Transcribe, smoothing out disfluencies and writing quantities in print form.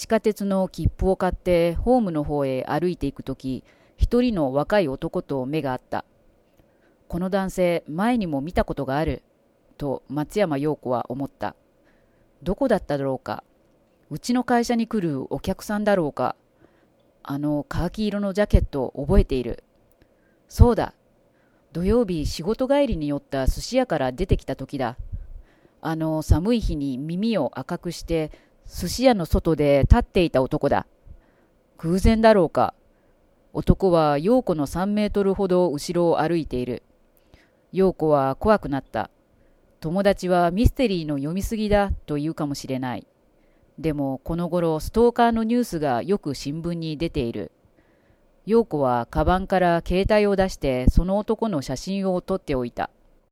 地下鉄の切符を買ってホームの方へ歩いていくとき、一人の若い男と目が合った。この男性、前にも見たことがある、と松山陽子は思った。どこだっただろうか。うちの会社に来るお客さんだろうか。カーキ色のジャケットを覚えている。そうだ。土曜日仕事帰りに寄った寿司屋から出てきた時だ。寒い日に耳を赤くして寿司屋の外で立っていた男だ。偶然だろうか。男は陽子の3メートルほど後ろを歩いている。陽子は怖くなった。友達はミステリーの読みすぎだと言うかもしれない。でもこの頃ストーカーのニュースがよく新聞に出ている。陽子はカバンから携帯を出してその男の写真を撮っておいた。